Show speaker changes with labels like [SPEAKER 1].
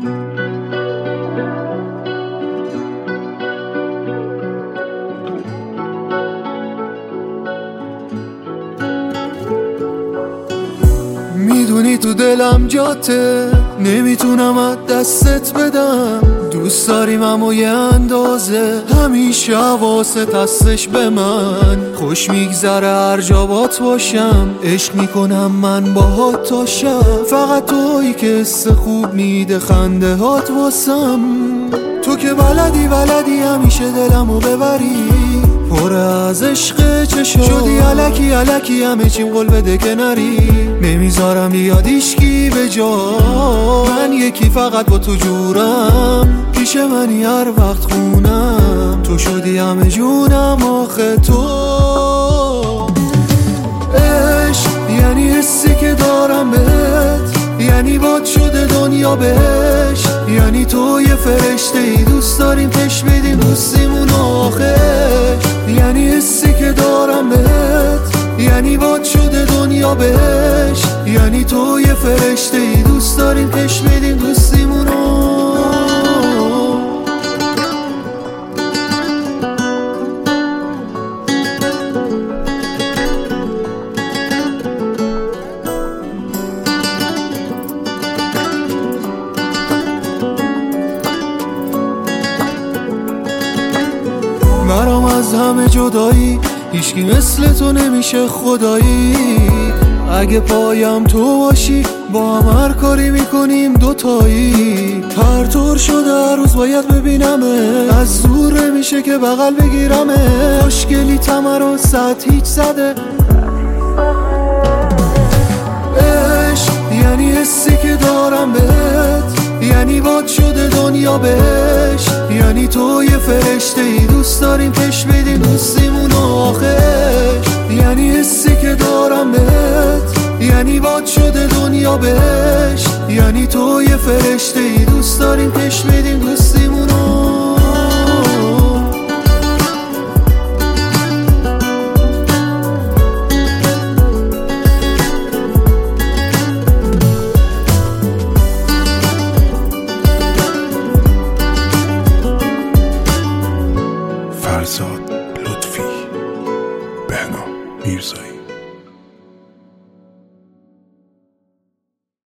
[SPEAKER 1] میدونی تو دلم جاته، نمیتونم از دستت بدم. دوست داریم اما یه اندازه، همیشه حواست هستش به من. خوش میگذره هر جا بات باشم، عشق میکنم من باهات تا شب. فقط تویی که حس خوب میده خنده هات واسم. تو که بلدی همیشه دلمو ببری، پر از عشق چشم شدی الکی همه چیم قول بده که نری. نمیذارم بیاد هیچکی به جا، من یکی فقط با تو جورم. پیش منی هر وقت خونم، تو شدی همه جونم. آخه تو عشق یعنی حسی که دارم بهت، یعنی باد شده دنیا بهش. یعنی تو یه فرشته ای، دوست داریم پش بدیم دوستیمون آخش. یعنی حسی که دارم بهت، یعنی باد شده دنیا بهش. یعنی تو یه فرشته ای، دوست داریم پش بدیم دوستیمون برام از همه جدایی، هیچکی مثل تو نمیشه خدایی. اگه پایم تو باشی، با هم هر کاری میکنیم دوتایی. تر شده هر روز باید ببینمه، از دور نمیشه که بغل بگیرمه. خوشگلی تمر و ساعت هیچ زده. عشق یعنی حسی که دارم بهت، یعنی باد شده دنیا بهش. یعنی تو یه فرشته ای، دوست داریم پش بدیم دوستیمون آخش. یعنی حسی که دارم بهت، یعنی باد شده دنیا بهش. یعنی تو یه فرشته ای، دوست داریم پش بدیم دوستیمون